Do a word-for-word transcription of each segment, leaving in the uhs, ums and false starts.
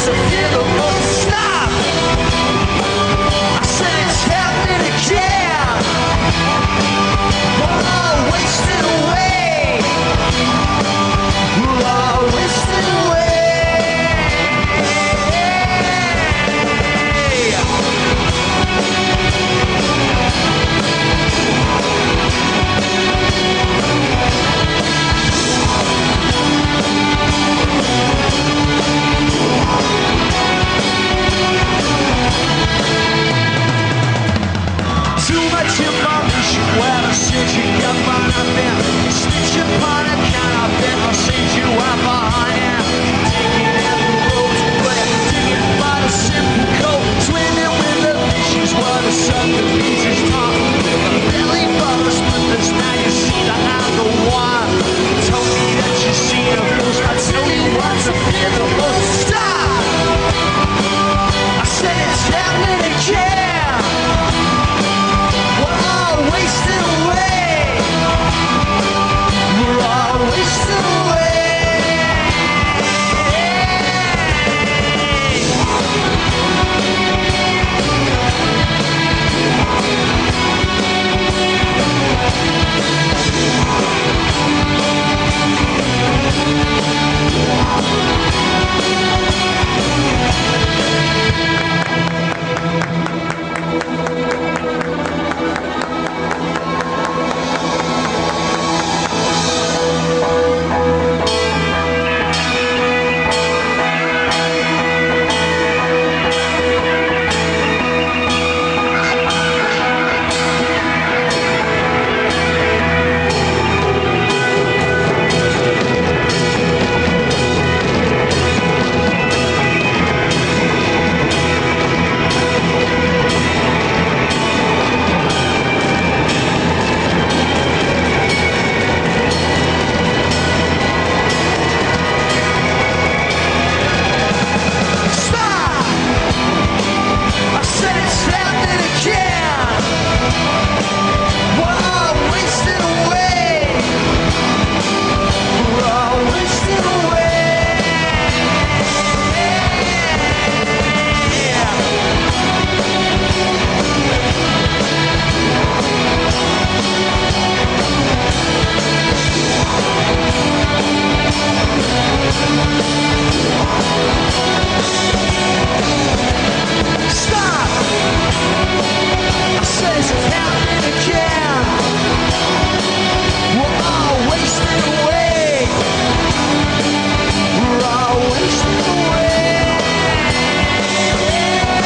to feel the most. Stop! I said it's happening again. We're all wasting away. We're all wasting away. Too much information, well, I said you got mine, I've been snitch upon a count, I've been, I'll send you out behind it. Digging in the roads, but digging by the simple cold, swimming with the fishes while the sun beaches top. With a belly full of splinters, now you see the eye go wild. Told me that you see the ghost, I tell you what to fear the most. Stop! I said it's happening again. We're all wasting away. We're all wasting away.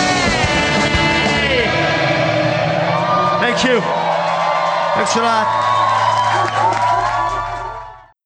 Thank you. Thanks a lot.